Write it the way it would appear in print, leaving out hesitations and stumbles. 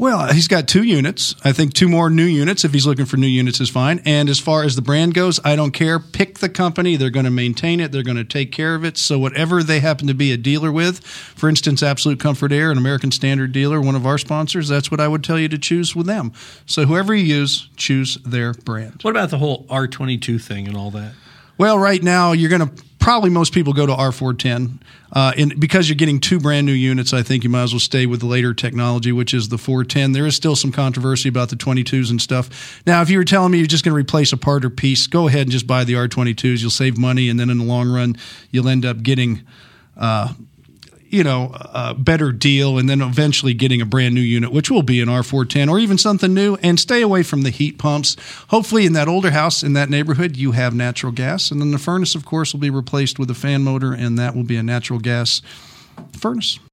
Well, he's got 2 units. I think 2 more new units, if he's looking for new units, is fine. And as far as the brand goes, I don't care. Pick the company. They're going to maintain it. They're going to take care of it. So whatever they happen to be a dealer with, for instance, Absolute Comfort Air, an American Standard dealer, one of our sponsors, that's what I would tell you to choose with them. So whoever you use, choose their brand. What about the whole R22 thing and all that? Well, right now, you're going to probably most people go to R410. Because you're getting 2 brand new units, I think you might as well stay with the later technology, which is the 410. There is still some controversy about the 22s and stuff. Now, if you were telling me you're just going to replace a part or piece, go ahead and just buy the R22s. You'll save money, and then in the long run, you'll end up getting a better deal, and then eventually getting a brand new unit, which will be an R410 or even something new, and stay away from the heat pumps. Hopefully in that older house in that neighborhood, you have natural gas, and then the furnace, of course, will be replaced with a fan motor, and that will be a natural gas furnace.